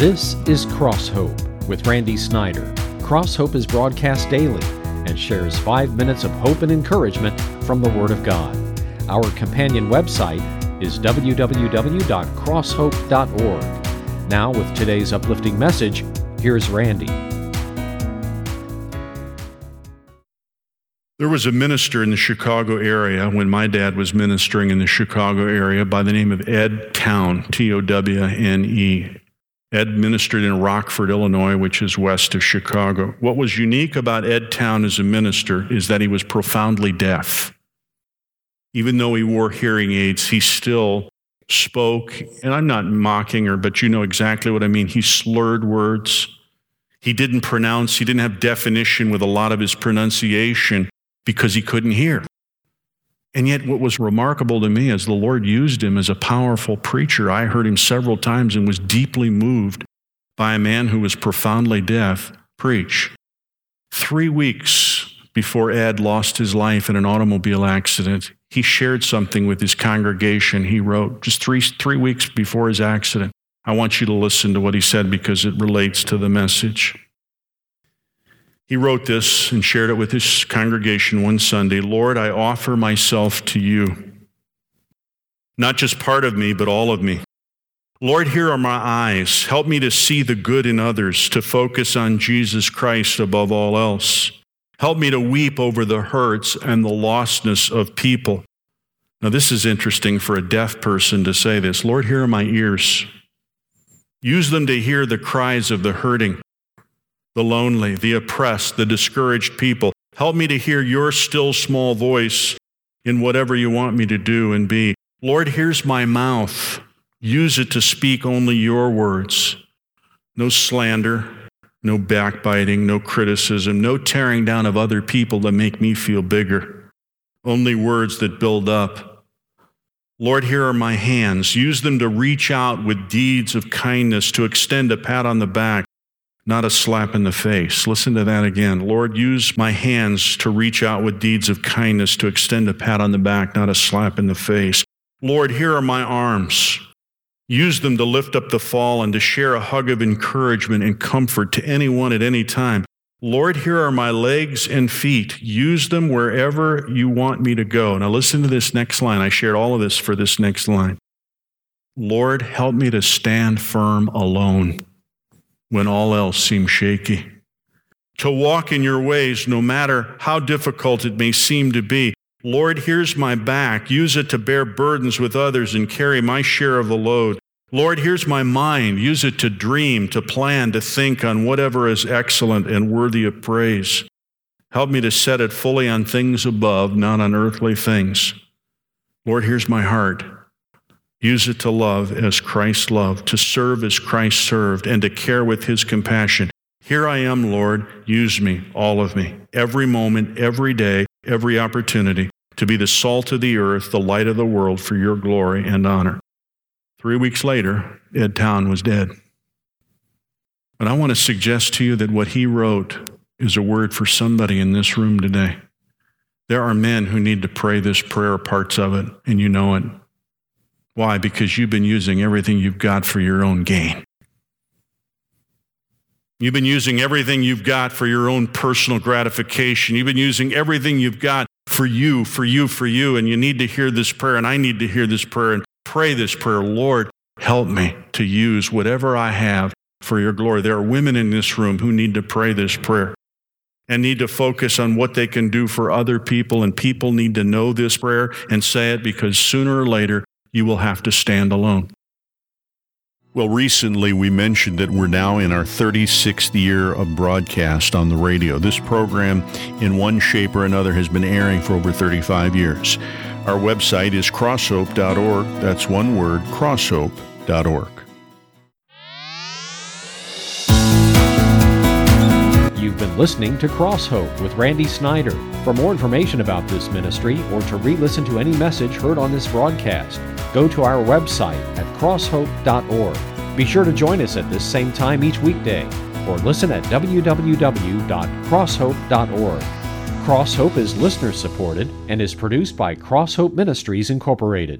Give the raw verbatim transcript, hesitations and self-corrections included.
This is Cross Hope with Randy Snyder. Cross Hope is broadcast daily and shares five minutes of hope and encouragement from the Word of God. Our companion website is w w w dot cross hope dot org. Now, with today's uplifting message, here's Randy. There was a minister in the Chicago area when my dad was ministering in the Chicago area by the name of Ed Towne, T O W N E. Ed ministered in Rockford, Illinois, which is west of Chicago. What was unique about Ed Towne as a minister is that he was profoundly deaf. Even though he wore hearing aids, he still spoke, and I'm not mocking her, but you know exactly what I mean. He slurred words. He didn't pronounce, he didn't have definition with a lot of his pronunciation because he couldn't hear. And yet what was remarkable to me is the Lord used him as a powerful preacher. I heard him several times and was deeply moved by a man who was profoundly deaf preach. Three weeks before Ed lost his life in an automobile accident, he shared something with his congregation. He wrote, just three, three weeks before his accident. I want you to listen to what he said because it relates to the message. He wrote this and shared it with his congregation one Sunday. Lord, I offer myself to you. Not just part of me, but all of me. Lord, here are my eyes. Help me to see the good in others, to focus on Jesus Christ above all else. Help me to weep over the hurts and the lostness of people. Now, this is interesting for a deaf person to say this. Lord, here are my ears. Use them to hear the cries of the hurting, the lonely, the oppressed, the discouraged people. Help me to hear your still small voice in whatever you want me to do and be. Lord, here's my mouth. Use it to speak only your words. No slander, no backbiting, no criticism, no tearing down of other people that make me feel bigger. Only words that build up. Lord, here are my hands. Use them to reach out with deeds of kindness, to extend a pat on the back, not a slap in the face. Listen to that again. Lord, use my hands to reach out with deeds of kindness, to extend a pat on the back, not a slap in the face. Lord, here are my arms. Use them to lift up the fallen, to share a hug of encouragement and comfort to anyone at any time. Lord, here are my legs and feet. Use them wherever you want me to go. Now listen to this next line. I shared all of this for this next line. Lord, help me to stand firm alone when all else seems shaky. To walk in your ways no matter how difficult it may seem to be. Lord, here's my back. Use it to bear burdens with others and carry my share of the load. Lord, here's my mind. Use it to dream, to plan, to think on whatever is excellent and worthy of praise. Help me to set it fully on things above, not on earthly things. Lord, here's my heart. Use it to love as Christ loved, to serve as Christ served, and to care with his compassion. Here I am, Lord. Use me, all of me, every moment, every day, every opportunity, to be the salt of the earth, the light of the world for your glory and honor. Three weeks later, Ed Towne was dead. But I want to suggest to you that what he wrote is a word for somebody in this room today. There are men who need to pray this prayer, parts of it, and you know it. Why? Because you've been using everything you've got for your own gain. You've been using everything you've got for your own personal gratification. You've been using everything you've got for you, for you, for you, and you need to hear this prayer, and I need to hear this prayer, and pray this prayer. Lord, help me to use whatever I have for your glory. There are women in this room who need to pray this prayer and need to focus on what they can do for other people, and people need to know this prayer and say it, because sooner or later, you will have to stand alone. Well, recently we mentioned that we're now in our thirty-sixth year of broadcast on the radio. This program, in one shape or another, has been airing for over thirty-five years. Our website is cross hope dot org. That's one word, cross hope dot org. You've been listening to Cross Hope with Randy Snyder. For more information about this ministry or to re-listen to any message heard on this broadcast, go to our website at cross hope dot org. Be sure to join us at this same time each weekday, or listen at w w w dot cross hope dot org. Cross Hope is listener-supported and is produced by Cross Hope Ministries, Incorporated.